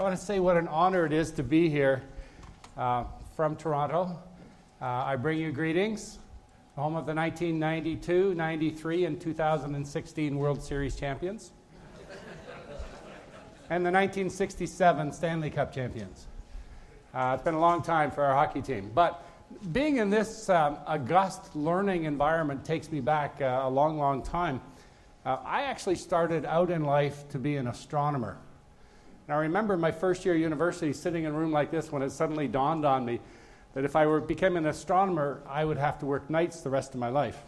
want to say what an honor it is to be here from Toronto. I bring you greetings, home of the 1992, 93, and 2016 World Series champions, and the 1967 Stanley Cup champions. It's been a long time for our hockey team, but being in this august learning environment takes me back a long, long time. I actually started out in life to be an astronomer. And I remember my first year of university sitting in a room like this when it suddenly dawned on me that if I became an astronomer, I would have to work nights the rest of my life.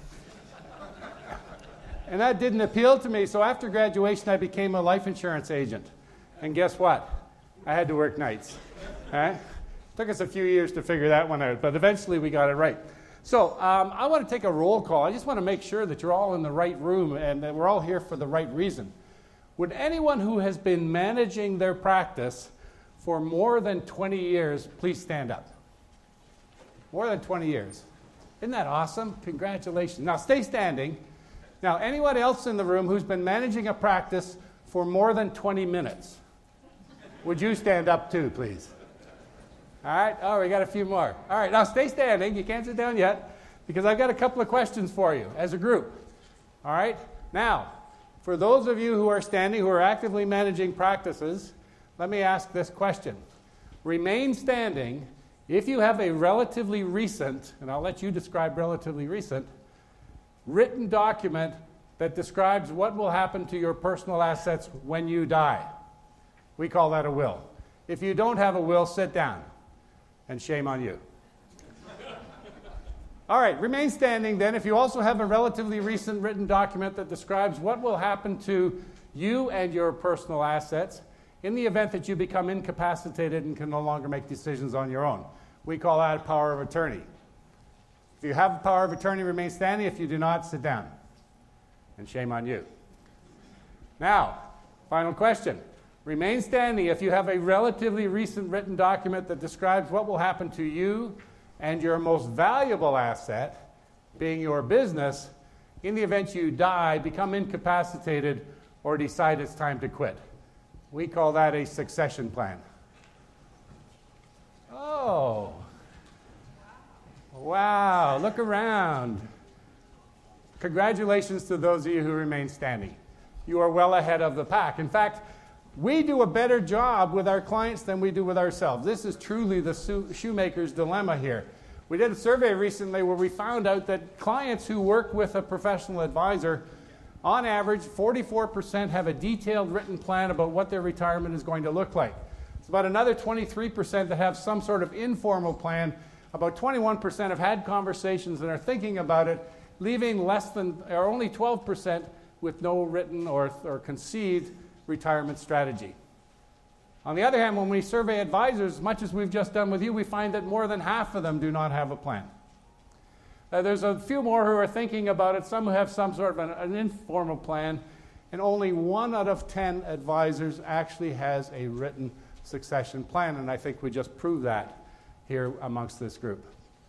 And that didn't appeal to me, so after graduation, I became a life insurance agent. And guess what? I had to work nights. Right? Took us a few years to figure that one out, but eventually we got it right. So I want to take a roll call. I just want to make sure that you're all in the right room and that we're all here for the right reason. Would anyone who has been managing their practice for more than 20 years please stand up? More than 20 years. Isn't that awesome? Congratulations. Now stay standing. Now anyone else in the room who's been managing a practice for more than 20 minutes? Would you stand up too, please? All right. Oh, we got a few more. All right. Now stay standing. You can't sit down yet because I've got a couple of questions for you as a group. All right. Now, for those of you who are standing, who are actively managing practices, let me ask this question. Remain standing if you have a relatively recent, and I'll let you describe relatively recent, written document that describes what will happen to your personal assets when you die. We call that a will. If you don't have a will, sit down. And shame on you. All right, remain standing then if you also have a relatively recent written document that describes what will happen to you and your personal assets in the event that you become incapacitated and can no longer make decisions on your own. We call that a power of attorney. If you have a power of attorney, remain standing. If you do not, sit down. And shame on you. Now, final question. Remain standing if you have a relatively recent written document that describes what will happen to you and your most valuable asset, being your business, in the event you die, become incapacitated, or decide it's time to quit. We call that a succession plan. Oh. Wow, look around. Congratulations to those of you who remain standing. You are well ahead of the pack. In fact, we do a better job with our clients than we do with ourselves. This is truly the shoemaker's dilemma here. We did a survey recently where we found out that clients who work with a professional advisor, on average, 44% have a detailed written plan about what their retirement is going to look like. It's about another 23% that have some sort of informal plan. About 21% have had conversations and are thinking about it, leaving only 12% with no written or conceived retirement strategy. On the other hand, when we survey advisors, as much as we've just done with you, we find that more than half of them do not have a plan. There's a few more who are thinking about it, some who have some sort of an informal plan, and only 1 out of 10 advisors actually has a written succession plan, and I think we just proved that here amongst this group.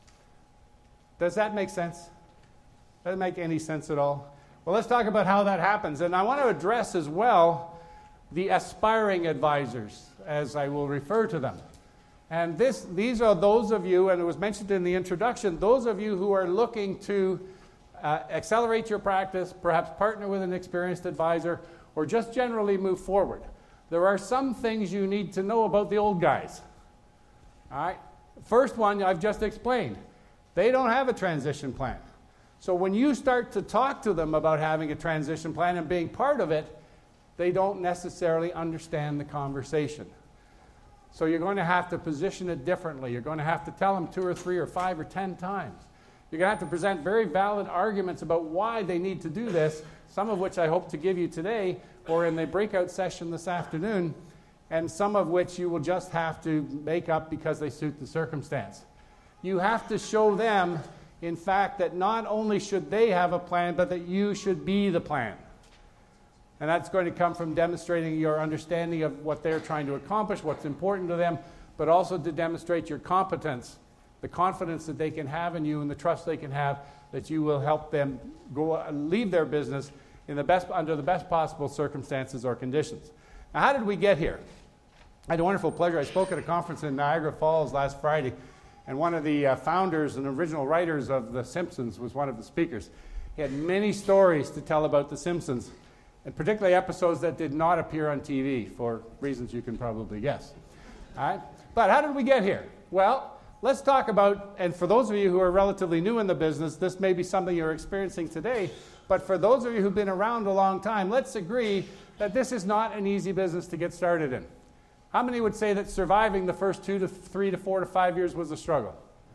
Does that make sense? Does it make any sense at all? Well, let's talk about how that happens, and I want to address as well the aspiring advisors, as I will refer to them. And these are those of you, and it was mentioned in the introduction, those of you who are looking to accelerate your practice, perhaps partner with an experienced advisor, or just generally move forward. There are some things you need to know about the old guys. All right? First one I've just explained. They don't have a transition plan. So when you start to talk to them about having a transition plan and being part of it, they don't necessarily understand the conversation. So you're going to have to position it differently. You're going to have to tell them 2 or 3 or 5 or 10 times. You're going to have to present very valid arguments about why they need to do this, some of which I hope to give you today or in the breakout session this afternoon, and some of which you will just have to make up because they suit the circumstance. You have to show them, in fact, that not only should they have a plan, but that you should be the plan. And that's going to come from demonstrating your understanding of what they're trying to accomplish, what's important to them, but also to demonstrate your competence, the confidence that they can have in you and the trust they can have that you will help them leave their business under the best possible circumstances or conditions. Now, how did we get here? I had a wonderful pleasure. I spoke at a conference in Niagara Falls last Friday, and one of the founders and original writers of The Simpsons was one of the speakers. He had many stories to tell about The Simpsons, and particularly episodes that did not appear on TV for reasons you can probably guess. All right? But how did we get here? Well, let's talk about, and for those of you who are relatively new in the business, this may be something you're experiencing today, but for those of you who've been around a long time, let's agree that this is not an easy business to get started in. How many would say that surviving the first 2 to 3 to 4 to 5 years was a struggle?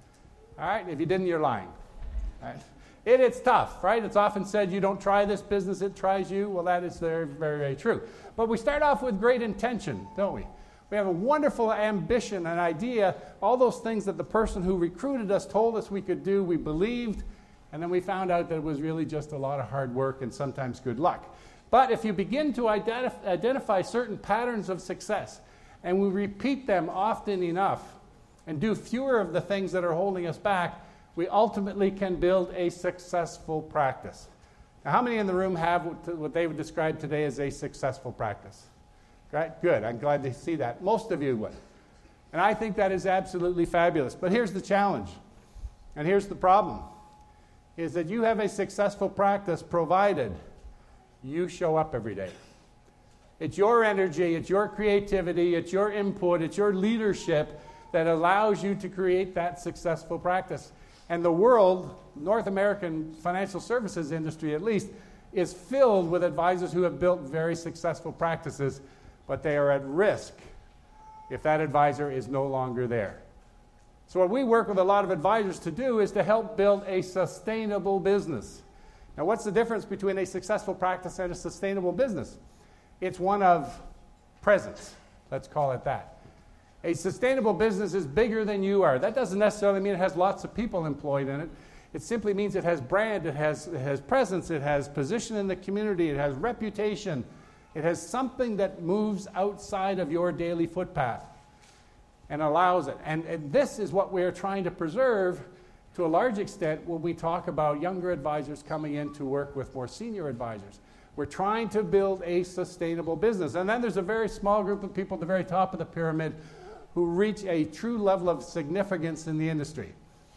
All right, if you didn't, you're lying. All right. It's tough, right? It's often said you don't try this business, it tries you. Well, that is very, very, very true. But we start off with great intention, don't we? We have a wonderful ambition, an idea, all those things that the person who recruited us told us we could do, we believed, and then we found out that it was really just a lot of hard work and sometimes good luck. But if you begin to identify certain patterns of success, and we repeat them often enough, and do fewer of the things that are holding us back, we ultimately can build a successful practice. Now, how many in the room have what they would describe today as a successful practice? Right? Good. I'm glad to see that. Most of you would. And I think that is absolutely fabulous. But here's the challenge, and here's the problem, is that you have a successful practice provided you show up every day. It's your energy, it's your creativity, it's your input, it's your leadership that allows you to create that successful practice. And the world, North American financial services industry at least, is filled with advisors who have built very successful practices, but they are at risk if that advisor is no longer there. So what we work with a lot of advisors to do is to help build a sustainable business. Now, what's the difference between a successful practice and a sustainable business? It's one of presence. Let's call it that. A sustainable business is bigger than you are. That doesn't necessarily mean it has lots of people employed in it. It simply means it has brand, it has presence, it has position in the community, it has reputation. It has something that moves outside of your daily footpath and allows it. And this is what we're trying to preserve to a large extent when we talk about younger advisors coming in to work with more senior advisors. We're trying to build a sustainable business. And then there's a very small group of people at the very top of the pyramid who reach a true level of significance in the industry.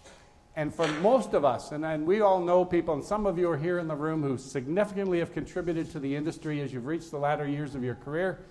And for most of us, and we all know people, and some of you are here in the room who significantly have contributed to the industry as you've reached the latter years of your career,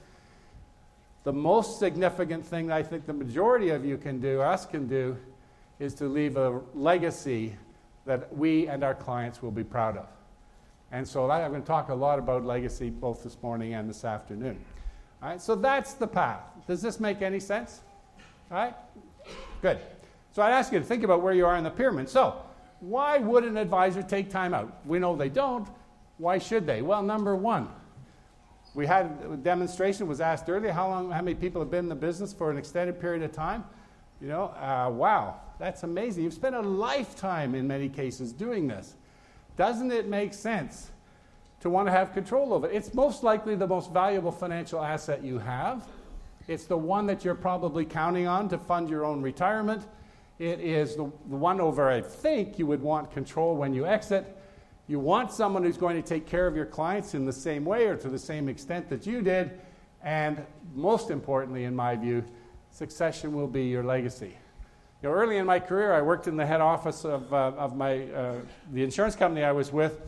the most significant thing I think the majority of you can do, us can do, is to leave a legacy that we and our clients will be proud of. And so I'm going to talk a lot about legacy both this morning and this afternoon. All right, so that's the path. Does this make any sense? All right? Good. So I'd ask you to think about where you are in the pyramid. So why would an advisor take time out? We know they don't. Why should they? Well, number one, we had a demonstration, was asked earlier, how many people have been in the business for an extended period of time? You know, wow, that's amazing. You've spent a lifetime in many cases doing this. Doesn't it make sense to want to have control over it? It's most likely the most valuable financial asset you have. It's the one that you're probably counting on to fund your own retirement. It is the one over, I think, you would want control when you exit. You want someone who's going to take care of your clients in the same way or to the same extent that you did. And most importantly, in my view, succession will be your legacy. You know, early in my career, I worked in the head office of the insurance company I was with.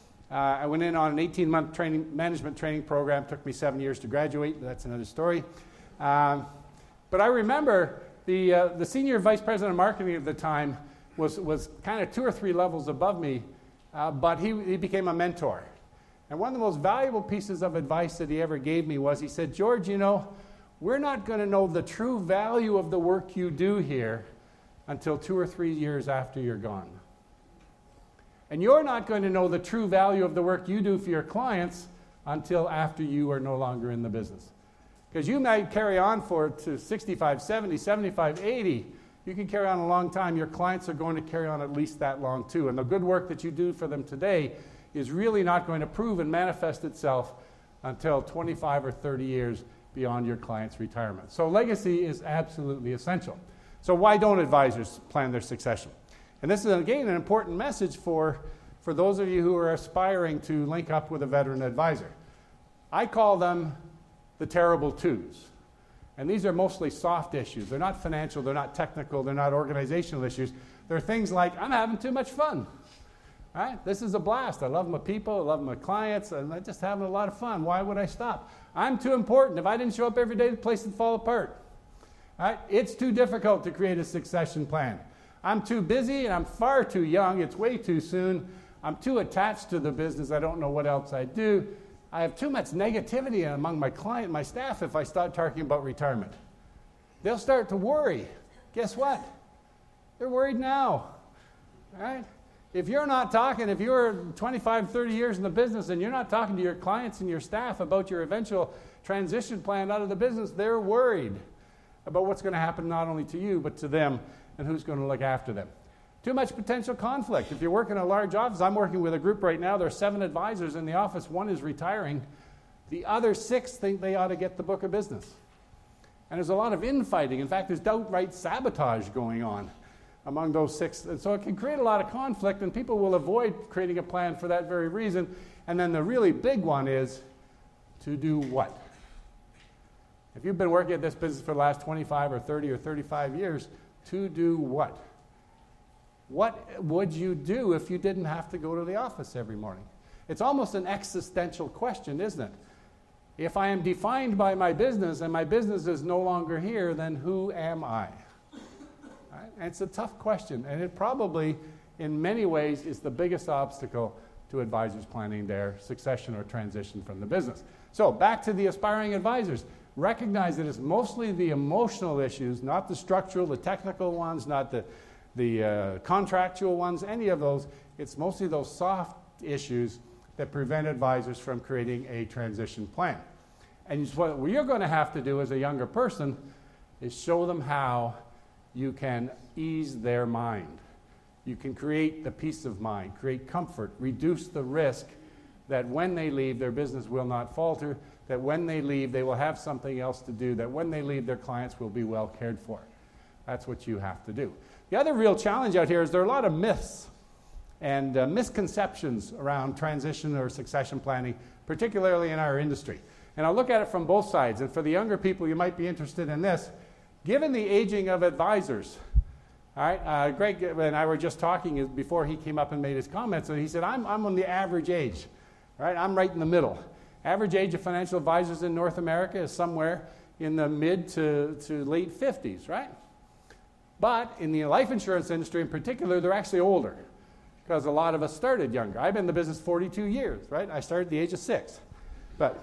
I went in on an 18-month management training program. It took me 7 years to graduate. That's another story. But I remember the senior vice president of marketing at the time was kind of 2 or 3 levels above me, but he became a mentor. And one of the most valuable pieces of advice that he ever gave me was, he said, George, you know, we're not going to know the true value of the work you do here until 2 or 3 years after you're gone. And you're not going to know the true value of the work you do for your clients until after you are no longer in the business. Because you might carry on to 65, 70, 75, 80. You can carry on a long time. Your clients are going to carry on at least that long too. And the good work that you do for them today is really not going to prove and manifest itself until 25 or 30 years beyond your client's retirement. So legacy is absolutely essential. So why don't advisors plan their succession? And this is, again, an important message for those of you who are aspiring to link up with a veteran advisor. I call them the terrible twos. And these are mostly soft issues. They're not financial, they're not technical, they're not organizational issues. They're things like, I'm having too much fun. Right? This is a blast. I love my people, I love my clients, and I'm just having a lot of fun. Why would I stop? I'm too important. If I didn't show up every day, the place would fall apart. Right? It's too difficult to create a succession plan. I'm too busy and I'm far too young. It's way too soon. I'm too attached to the business. I don't know what else I do. I have too much negativity among my client, my staff, if I start talking about retirement. They'll start to worry. Guess what? They're worried now. Right? If you're not talking, if you're 25, 30 years in the business and you're not talking to your clients and your staff about your eventual transition plan out of the business, they're worried about what's going to happen not only to you, but to them and who's going to look after them. Too much potential conflict. If you're working in a large office, I'm working with a group right now, there are 7 advisors in the office, 1 is retiring. The other 6 think they ought to get the book of business. And there's a lot of infighting. In fact, there's outright sabotage going on among those 6. And so it can create a lot of conflict, and people will avoid creating a plan for that very reason. And then the really big one is to do what? If you've been working at this business for the last 25 or 30 or 35 years, to do what? What would you do if you didn't have to go to the office every morning? It's almost an existential question, isn't it? If I am defined by my business and my business is no longer here, then who am I? Right? And it's a tough question, and it probably, in many ways, is the biggest obstacle to advisors planning their succession or transition from the business. So back to the aspiring advisors. Recognize that it's mostly the emotional issues, not the structural, the technical ones, not the contractual ones, any of those. It's mostly those soft issues that prevent advisors from creating a transition plan. And what you're going to have to do as a younger person is show them how you can ease their mind. You can create the peace of mind, create comfort, reduce the risk that when they leave, their business will not falter, that when they leave, they will have something else to do, that when they leave, their clients will be well cared for. That's what you have to do. The other real challenge out here is there are a lot of myths and misconceptions around transition or succession planning, particularly in our industry. And I'll look at it from both sides. And for the younger people, you might be interested in this. Given the aging of advisors, all right, Greg and I were just talking before he came up and made his comments, and he said, I'm on the average age, right? I'm right in the middle. Average age of financial advisors in North America is somewhere in the mid to late 50s, right? But in the life insurance industry in particular, they're actually older because a lot of us started younger. I've been in the business 42 years, right? I started at the age of 6. But,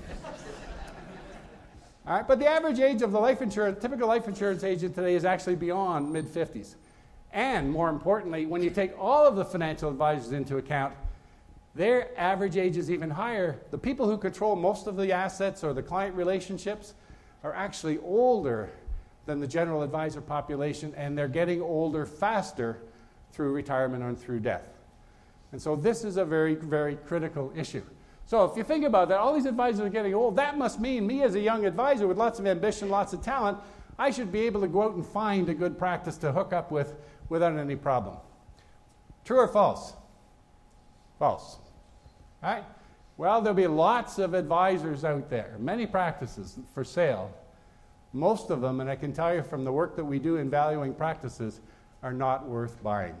all right, but the average age of the life insurance, typical life insurance agent today is actually beyond mid-50s. And more importantly, when you take all of the financial advisors into account, their average age is even higher. The people who control most of the assets or the client relationships are actually older than the general advisor population, and they're getting older faster through retirement or through death. And so this is a very, very critical issue. So if you think about that, all these advisors are getting old. That must mean me as a young advisor with lots of ambition, lots of talent, I should be able to go out and find a good practice to hook up with without any problem. True or false? False. All right? Well, there'll be lots of advisors out there, many practices for sale. Most of them, and I can tell you from the work that we do in valuing practices, are not worth buying.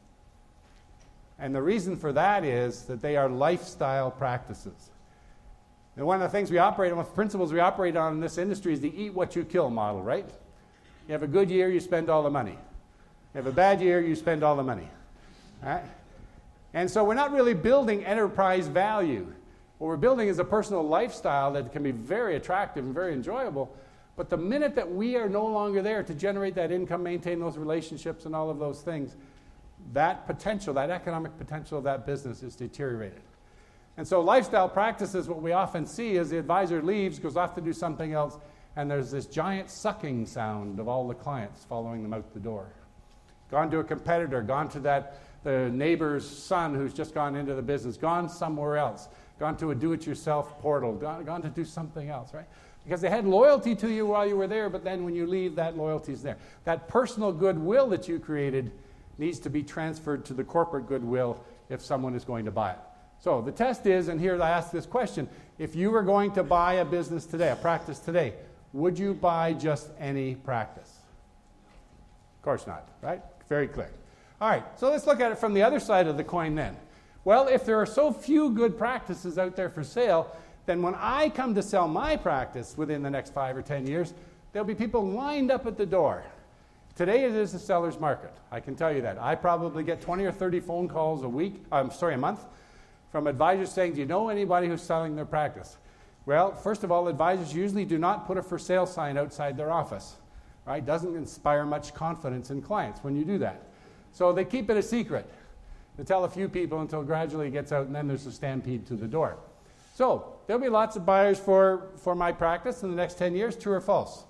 And the reason for that is that they are lifestyle practices. And one of the things we operate on, one of the principles we operate on in this industry is the eat what you kill model, right? You have a good year, you spend all the money. You have a bad year, you spend all the money. All right? And so we're not really building enterprise value. What we're building is a personal lifestyle that can be very attractive and very enjoyable. But the minute that we are no longer there to generate that income, maintain those relationships and all of those things, that potential, that economic potential of that business is deteriorated. And so lifestyle practices, what we often see is the advisor leaves, goes off to do something else, and there's this giant sucking sound of all the clients following them out the door. Gone to a competitor, gone to the neighbor's son who's just gone into the business, gone somewhere else, gone to a do-it-yourself portal, gone to do something else, right? Because they had loyalty to you while you were there, but then when you leave, that loyalty's there. That personal goodwill that you created needs to be transferred to the corporate goodwill if someone is going to buy it. So the test is, and here I ask this question, if you were going to buy a business today, a practice today, would you buy just any practice? Of course not, right? Very clear. All right, so let's look at it from the other side of the coin then. Well, if there are so few good practices out there for sale, then when I come to sell my practice within the next 5 or 10 years, there'll be people lined up at the door. Today it is a seller's market. I can tell you that. I probably get 20 or 30 phone calls a month from advisors saying, do you know anybody who's selling their practice? Well, first of all, advisors usually do not put a for sale sign outside their office. Right? Doesn't inspire much confidence in clients when you do that. So they keep it a secret. They tell a few people until gradually it gets out, and then there's a stampede to the door. So there'll be lots of buyers for my practice in the next 10 years, true or false?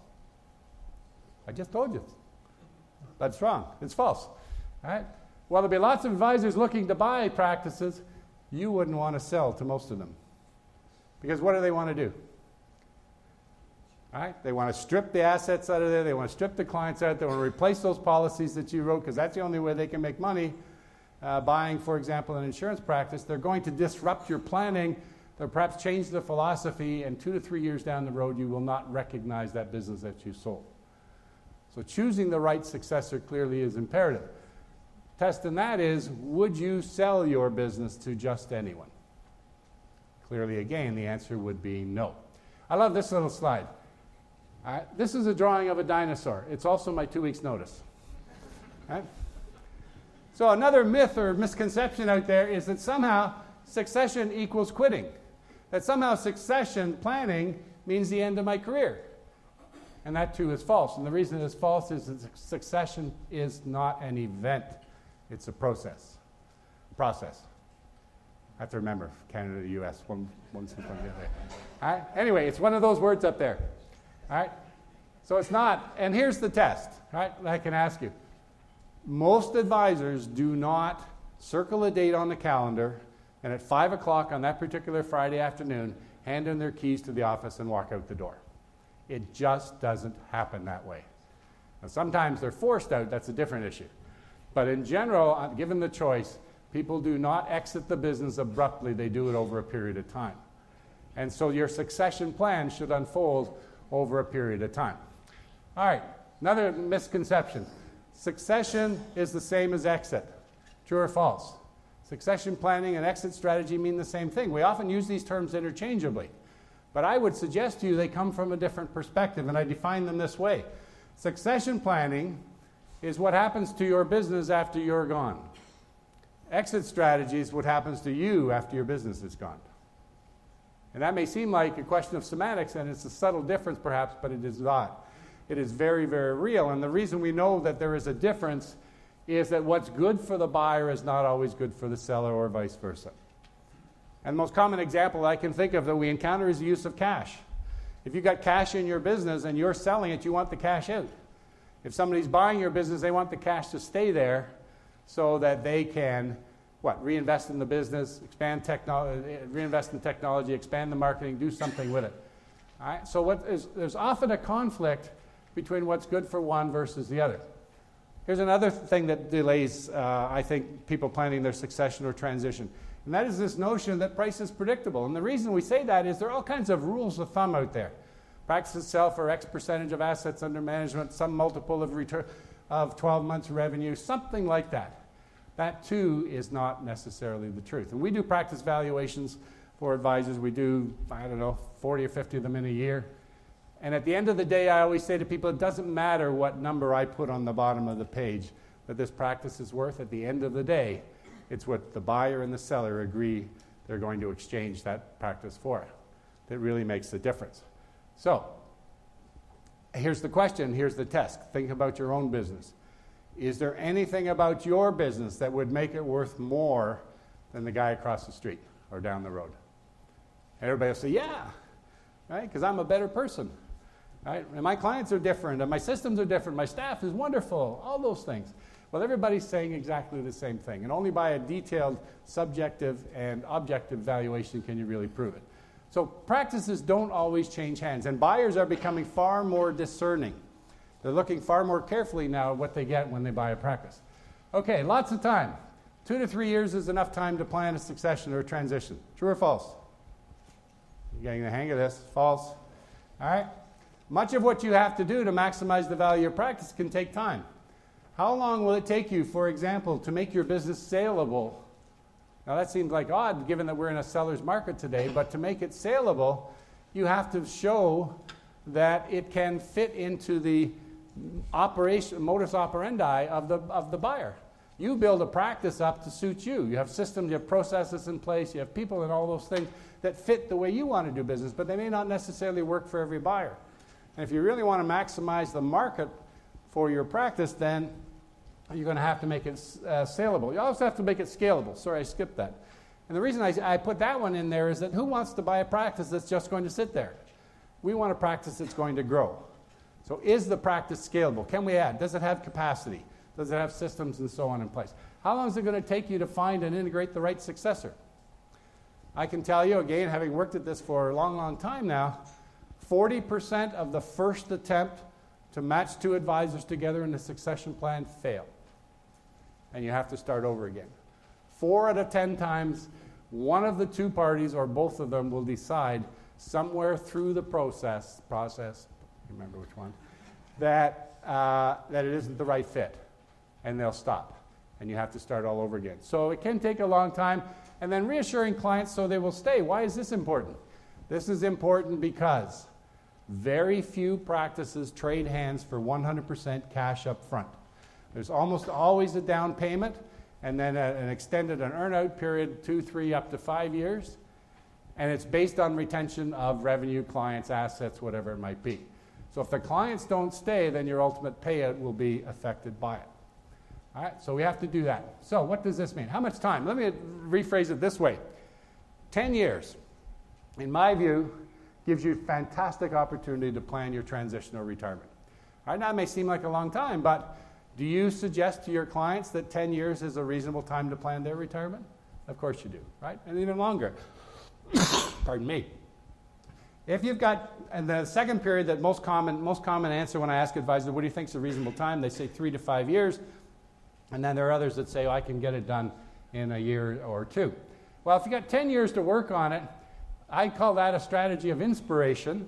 I just told you. That's wrong. It's false. All right? Well, there'll be lots of advisors looking to buy practices. You wouldn't want to sell to most of them. Because what do they want to do? All right? They want to strip the assets out of there. They want to strip the clients out. They want to replace those policies that you wrote because that's the only way they can make money. Buying, for example, an insurance practice, they're going to disrupt your planning. They'll perhaps change the philosophy, and 2 to 3 years down the road, you will not recognize that business that you sold. So choosing the right successor clearly is imperative. Test in that is, would you sell your business to just anyone? Clearly, again, the answer would be no. I love this little slide. This is a drawing of a dinosaur. It's also my 2 weeks' notice. Right? So another myth or misconception out there is that somehow succession equals quitting. That somehow succession planning means the end of my career. And that too is false. And the reason it's false is that succession is not an event. It's a process. I have to remember Canada, the U.S. One simple thing there. All right? Anyway, it's one of those words up there. All right? So it's not. And here's the test. Right? I can ask you. Most advisors do not circle a date on the calendar and at 5 o'clock on that particular Friday afternoon hand in their keys to the office and walk out the door. It just doesn't happen that way. Now, sometimes they're forced out. That's a different issue. But in general, given the choice, people do not exit the business abruptly. They do it over a period of time. And so your succession plan should unfold over a period of time. All right, another misconception. Succession is the same as exit. True or false? Succession planning and exit strategy mean the same thing. We often use these terms interchangeably. But I would suggest to you they come from a different perspective, and I define them this way. Succession planning is what happens to your business after you're gone. Exit strategy is what happens to you after your business is gone. And that may seem like a question of semantics, and it's a subtle difference perhaps, but it is not. It is very, very real. And the reason we know that there is a difference is that what's good for the buyer is not always good for the seller or vice versa. And the most common example I can think of that we encounter is the use of cash. If you've got cash in your business and you're selling it, you want the cash out. If somebody's buying your business, they want the cash to stay there so that they can, reinvest in the business, reinvest in technology, expand the marketing, do something with it. All right? So there's often a conflict between what's good for one versus the other. Here's another thing that delays, I think, people planning their succession or transition. And that is this notion that price is predictable. And the reason we say that is there are all kinds of rules of thumb out there. Practices sell for X percentage of assets under management, some multiple of return of 12 months revenue, something like that. That, too, is not necessarily the truth. And we do practice valuations for advisors. We do, 40 or 50 of them in a year. And at the end of the day, I always say to people, it doesn't matter what number I put on the bottom of the page that this practice is worth. At the end of the day, it's what the buyer and the seller agree they're going to exchange that practice for that really makes the difference. So, here's the question, here's the test. Think about your own business. Is there anything about your business that would make it worth more than the guy across the street or down the road? Everybody will say, yeah, right? Because I'm a better person, right? And my clients are different, and my systems are different, my staff is wonderful, all those things. Well, everybody's saying exactly the same thing, and only by a detailed subjective and objective valuation can you really prove it. So practices don't always change hands, and buyers are becoming far more discerning. They're looking far more carefully now at what they get when they buy a practice. Okay, lots of time. 2 to 3 years is enough time to plan a succession or a transition. True or false? You're getting the hang of this. False. All right. Much of what you have to do to maximize the value of your practice can take time. How long will it take you, for example, to make your business saleable? Now that seems like odd given that we're in a seller's market today, but to make it saleable, you have to show that it can fit into the modus operandi of the buyer. You build a practice up to suit you. You have systems, you have processes in place, you have people and all those things that fit the way you want to do business, but they may not necessarily work for every buyer. And if you really want to maximize the market for your practice, then you're going to have to make it saleable. You also have to make it scalable. Sorry, I skipped that. And the reason I put that one in there is that who wants to buy a practice that's just going to sit there? We want a practice that's going to grow. So is the practice scalable? Can we add? Does it have capacity? Does it have systems and so on in place? How long is it going to take you to find and integrate the right successor? I can tell you, again, having worked at this for a long, long time now, 40% of the first attempt to match two advisors together in a succession plan fail. And you have to start over again. 4 out of 10 times, one of the two parties or both of them will decide somewhere through the process, remember which one, that it isn't the right fit. And they'll stop. And you have to start all over again. So it can take a long time. And then reassuring clients so they will stay. Why is this important? This is important because very few practices trade hands for 100% cash up front. There's almost always a down payment and then an extended earn-out period, 2, 3, up to 5 years. And it's based on retention of revenue, clients, assets, whatever it might be. So if the clients don't stay, then your ultimate payout will be affected by it. All right, so we have to do that. So what does this mean? How much time? Let me rephrase it this way. 10 years, in my view, gives you fantastic opportunity to plan your transitional retirement. All right, now it may seem like a long time, but do you suggest to your clients that 10 years is a reasonable time to plan their retirement? Of course you do, right? And even longer. Pardon me. If you've got, and the second period that most common answer when I ask advisors, what do you think is a reasonable time? They say 3 to 5 years. And then there are others that say, I can get it done in a year or 2. Well, if you've got 10 years to work on it, I call that a strategy of inspiration.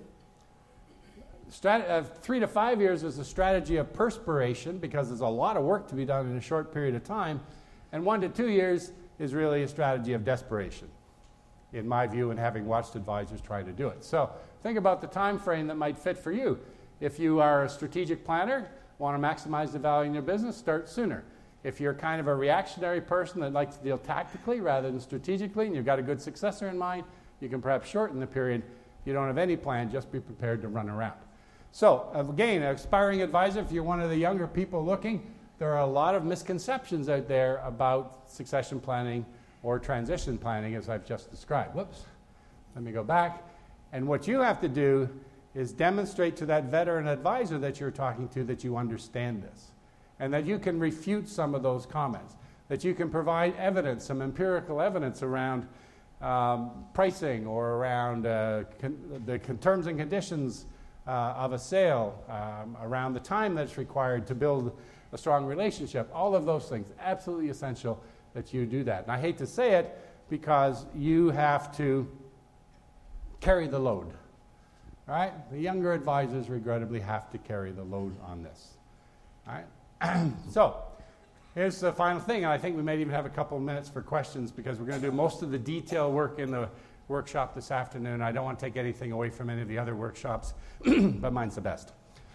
3 to 5 years is a strategy of perspiration because there's a lot of work to be done in a short period of time. And 1 to 2 years is really a strategy of desperation, in my view, and having watched advisors try to do it. So think about the time frame that might fit for you. If you are a strategic planner, want to maximize the value in your business, start sooner. If you're kind of a reactionary person that likes to deal tactically rather than strategically, and you've got a good successor in mind, you can perhaps shorten the period. If you don't have any plan, just be prepared to run around. So, again, an aspiring advisor, if you're one of the younger people looking, there are a lot of misconceptions out there about succession planning or transition planning, as I've just described. Whoops. Let me go back. And what you have to do is demonstrate to that veteran advisor that you're talking to that you understand this, and that you can refute some of those comments, that you can provide evidence, some empirical evidence around pricing or around the terms and conditions of a sale, around the time that's required to build a strong relationship. All of those things, absolutely essential that you do that. And I hate to say it because you have to carry the load. All right? The younger advisors regrettably have to carry the load on this. All right? So, here's the final thing, and I think we might even have a couple of minutes for questions because we're going to do most of the detail work in the workshop this afternoon. I don't want to take anything away from any of the other workshops, but mine's the best.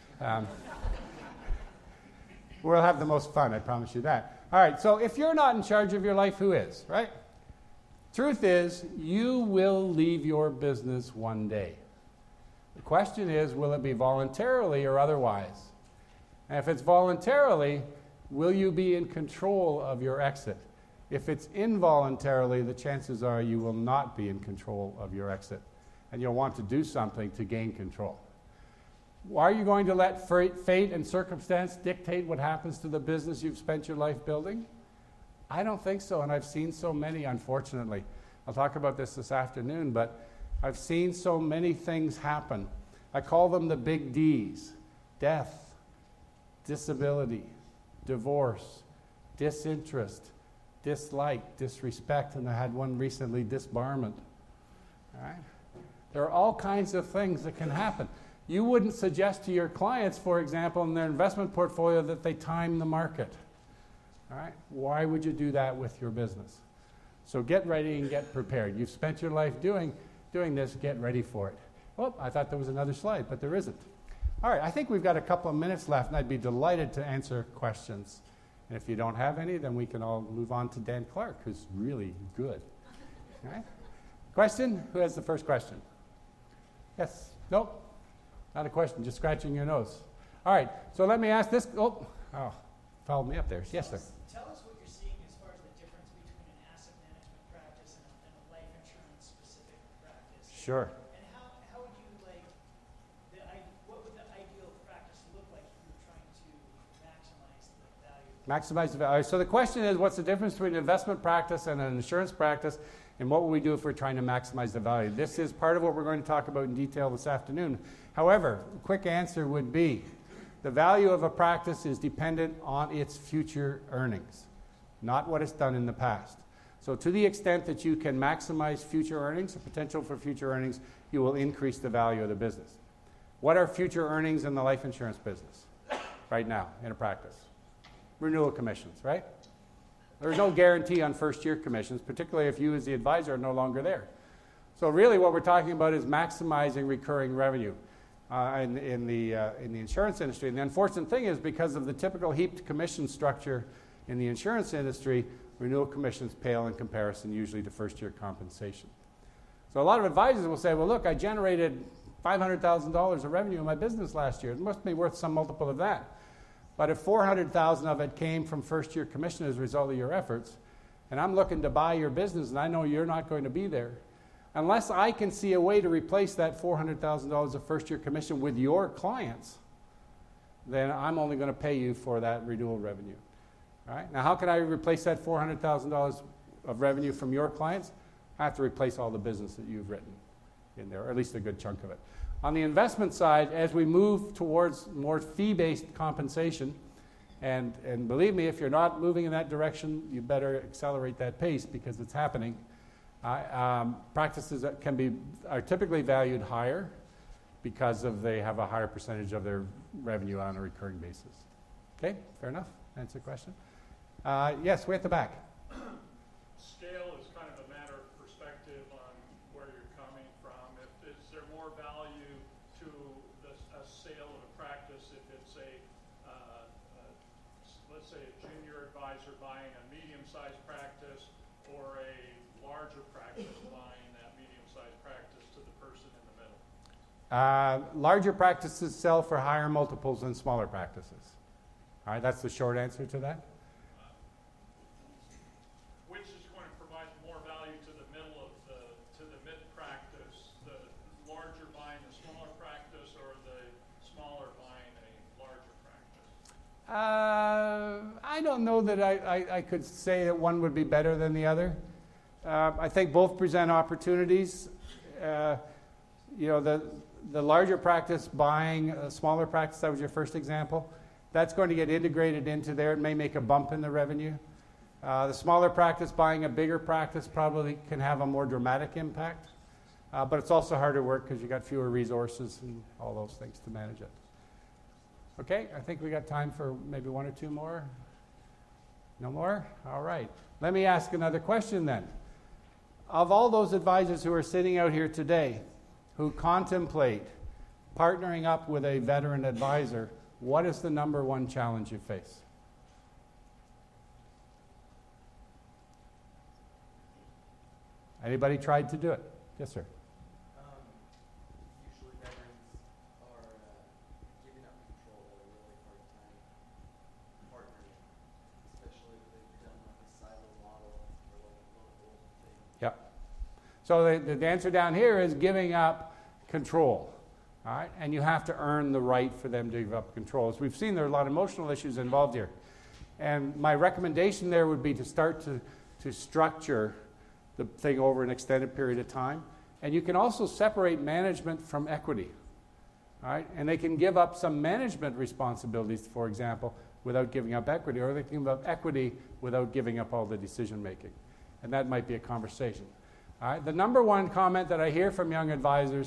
We'll have the most fun, I promise you that. All right, so if you're not in charge of your life, who is, right? Truth is, you will leave your business one day. The question is, will it be voluntarily or otherwise? And if it's voluntarily, will you be in control of your exit? If it's involuntarily, the chances are you will not be in control of your exit, and you'll want to do something to gain control. Are you going to let fate and circumstance dictate what happens to the business you've spent your life building? I don't think so, and I've seen so many, unfortunately. I'll talk about this afternoon, but I've seen so many things happen. I call them the big Ds: death, disability, divorce, disinterest, dislike, disrespect, and I had one recently, disbarment. All right? There are all kinds of things that can happen. You wouldn't suggest to your clients, for example, in their investment portfolio that they time the market. All right? Why would you do that with your business? So get ready and get prepared. You've spent your life doing this, get ready for it. Oh, I thought there was another slide, but there isn't. All right, I think we've got a couple of minutes left, and I'd be delighted to answer questions. And if you don't have any, then we can all move on to Dan Clark, who's really good. All right? Question? Who has the first question? Yes? Nope? Not a question, just scratching your nose. All right, so let me ask this. Oh, followed me up there. Yes, sir. Tell us what you're seeing as far as the difference between an asset management practice and a life insurance specific practice. Sure. And how would you what would the ideal practice look like if you were trying to maximize the value? Maximize the value. So the question is, what's the difference between an investment practice and an insurance practice, and what will we do if we're trying to maximize the value? This is part of what we're going to talk about in detail this afternoon. However, a quick answer would be, the value of a practice is dependent on its future earnings, not what it's done in the past. So to the extent that you can maximize future earnings, the potential for future earnings, you will increase the value of the business. What are future earnings in the life insurance business right now in a practice? Renewal commissions, right? There's no guarantee on first-year commissions, particularly if you as the advisor are no longer there. So really what we're talking about is maximizing recurring revenue in the insurance industry. And the unfortunate thing is, because of the typical heaped commission structure in the insurance industry, renewal commissions pale in comparison usually to first-year compensation. So a lot of advisors will say, well, look, I generated $500,000 of revenue in my business last year. It must be worth some multiple of that. But if $400,000 of it came from first-year commission as a result of your efforts, and I'm looking to buy your business and I know you're not going to be there, unless I can see a way to replace that $400,000 of first-year commission with your clients, then I'm only going to pay you for that renewal revenue. All right? Now, how can I replace that $400,000 of revenue from your clients? I have to replace all the business that you've written in there, or at least a good chunk of it. On the investment side, as we move towards more fee-based compensation, and believe me, if you're not moving in that direction, you better accelerate that pace because it's happening. Practices that are typically valued higher because they have a higher percentage of their revenue on a recurring basis. Okay, fair enough. Answer the question. Yes, way at the back. Scale is kind of a matter of perspective on where you're coming from. Is there more value to a sale of a practice if it's let's say a junior advisor buying a medium-sized practice, or a larger practice buying that medium-sized practice to the person in the middle? Larger practices sell for higher multiples than smaller practices. All right, that's the short answer to that. Which is going to provide more value to the mid practice, the larger buying the smaller practice, or the smaller buying a larger practice? I don't know that I could say that one would be better than the other. I think both present opportunities. The larger practice buying a smaller practice, that was your first example, that's going to get integrated into there. It may make a bump in the revenue. The smaller practice buying a bigger practice probably can have a more dramatic impact. But it's also harder work because you got fewer resources and all those things to manage it. Okay, I think we got time for maybe one or two more. No more? All right. Let me ask another question then. Of all those advisors who are sitting out here today who contemplate partnering up with a veteran advisor, what is the number one challenge you face? Anybody tried to do it? Yes, sir. Usually veterans are giving up control at a really hard time partnering, especially if they've done like a silo model or like a local thing. Yep. So the answer down here is giving up control. All right? And you have to earn the right for them to give up control. As we've seen, there are a lot of emotional issues involved here. And my recommendation there would be to start to structure the thing over an extended period of time. And you can also separate management from equity. All right? And they can give up some management responsibilities, for example, without giving up equity, or they can give up equity without giving up all the decision making. And that might be a conversation. All right? The number one comment that I hear from young advisors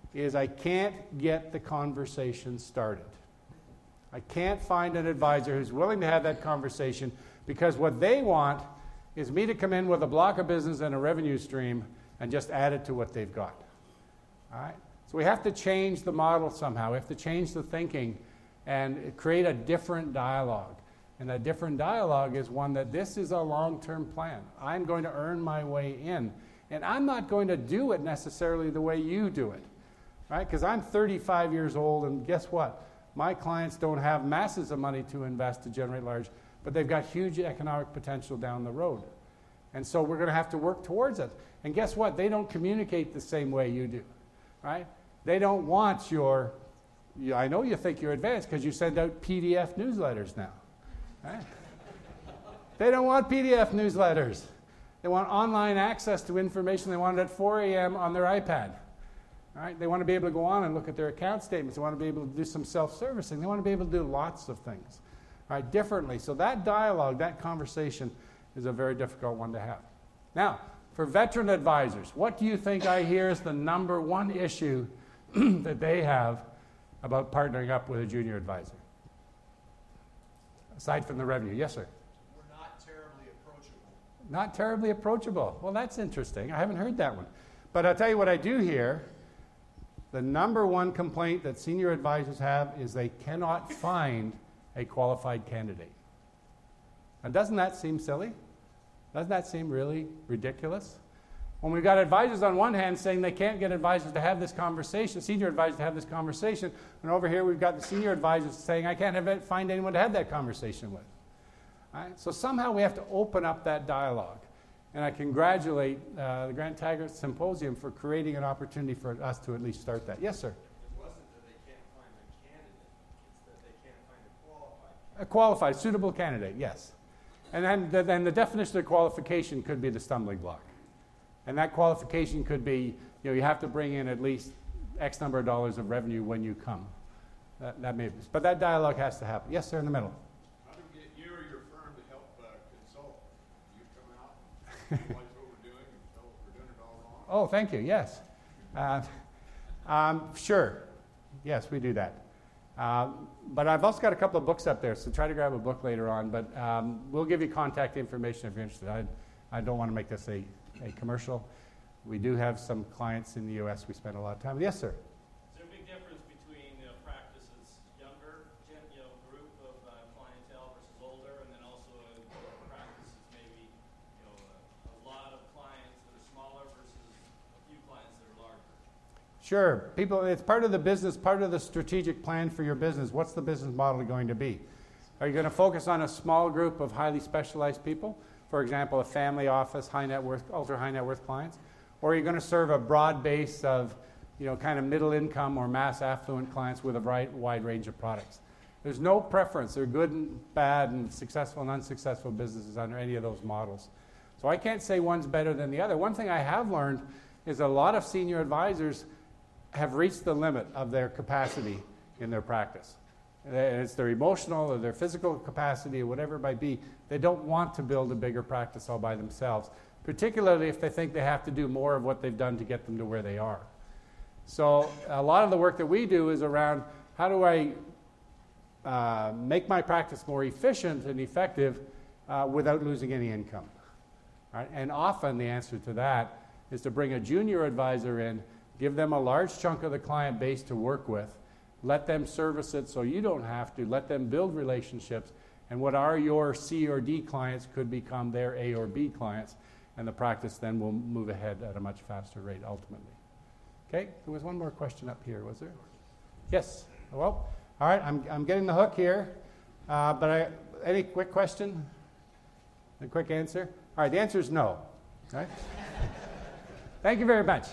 is I can't get the conversation started. I can't find an advisor who's willing to have that conversation, because what they want is me to come in with a block of business and a revenue stream and just add it to what they've got. All right? So we have to change the model somehow. We have to change the thinking and create a different dialogue. And that different dialogue is one that this is a long-term plan. I'm going to earn my way in. And I'm not going to do it necessarily the way you do it. Right? Because I'm 35 years old, and guess what? My clients don't have masses of money to invest to generate large, but they've got huge economic potential down the road. And so we're going to have to work towards it. And guess what? They don't communicate the same way you do. Right? They don't want your, I know you think you're advanced because you send out PDF newsletters now. Right? They don't want PDF newsletters. They want online access to information. They want it at 4 a.m. on their iPad. Right? They want to be able to go on and look at their account statements. They want to be able to do some self-servicing. They want to be able to do lots of things, right, differently. So that dialogue, that conversation is a very difficult one to have. Now, for veteran advisors, what do you think I hear is the number one issue that they have about partnering up with a junior advisor? Aside from the revenue. Yes, sir? We're not terribly approachable. Not terribly approachable. Well, that's interesting. I haven't heard that one. But I'll tell you what I do hear. The number one complaint that senior advisors have is they cannot find a qualified candidate. Now, doesn't that seem silly? Doesn't that seem really ridiculous? When we've got advisors on one hand saying they can't get advisors to have this conversation, senior advisors to have this conversation, and over here we've got the senior advisors saying I can't find anyone to have that conversation with. All right? So somehow we have to open up that dialogue. And I congratulate the Grant Taggart Symposium for creating an opportunity for us to at least start that. Yes, sir? It wasn't that they can't find a candidate, it's that they can't find a qualified candidate. A qualified, suitable candidate, yes. And then the definition of qualification could be the stumbling block. And that qualification could be, you have to bring in at least X number of dollars of revenue when you come. That may be, but that dialogue has to happen. Yes, sir, in the middle. How do we get you or your firm to help consult? You come out and realize what we're doing and tell us we're doing it all wrong? Oh, thank you, yes. Sure. Yes, we do that. But I've also got a couple of books up there, so try to grab a book later on. But we'll give you contact information if you're interested. I don't want to make this a commercial. We do have some clients in the U.S. we spend a lot of time with. Yes, sir? Is there a big difference between practices younger group of clientele versus older, and then also practices maybe a lot of clients that are smaller versus a few clients that are larger? Sure. It's part of the business, part of the strategic plan for your business. What's the business model going to be? Are you going to focus on a small group of highly specialized people? For example, a family office, high net worth, ultra high net worth clients? Or are you going to serve a broad base of, kind of middle income or mass affluent clients with a wide range of products? There's no preference. There are good and bad and successful and unsuccessful businesses under any of those models. So I can't say one's better than the other. One thing I have learned is a lot of senior advisors have reached the limit of their capacity in their practice. It's their emotional or their physical capacity or whatever it might be. They don't want to build a bigger practice all by themselves, particularly if they think they have to do more of what they've done to get them to where they are. So a lot of the work that we do is around how do I make my practice more efficient and effective without losing any income. Right? And often the answer to that is to bring a junior advisor in, give them a large chunk of the client base to work with, let them service it so you don't have to, let them build relationships, and what are your C or D clients could become their A or B clients, and the practice then will move ahead at a much faster rate ultimately. Okay, there was one more question up here, was there? Yes, well, all right, I'm getting the hook here, but any quick question? A quick answer? All right, the answer is no. All right? Thank you very much.